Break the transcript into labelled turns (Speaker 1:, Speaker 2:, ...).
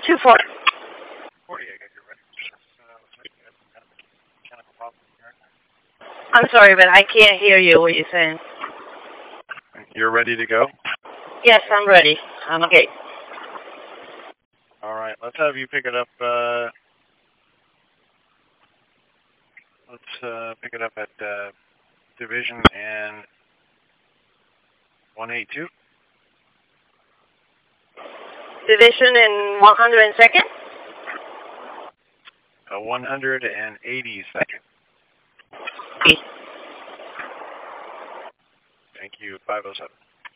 Speaker 1: 2-4.
Speaker 2: 40, I got you ready. Looks like you have some kind of mechanical problem here.
Speaker 1: I'm sorry, but I can't hear you. What you're saying?
Speaker 2: You're ready to go?
Speaker 1: Yes, I'm ready. I'm okay.
Speaker 2: All right, let's have you pick it up. Let's pick it up at Division and 182.
Speaker 1: Division in 102nd?
Speaker 2: 182nd.
Speaker 1: Okay.
Speaker 2: Thank you, 507.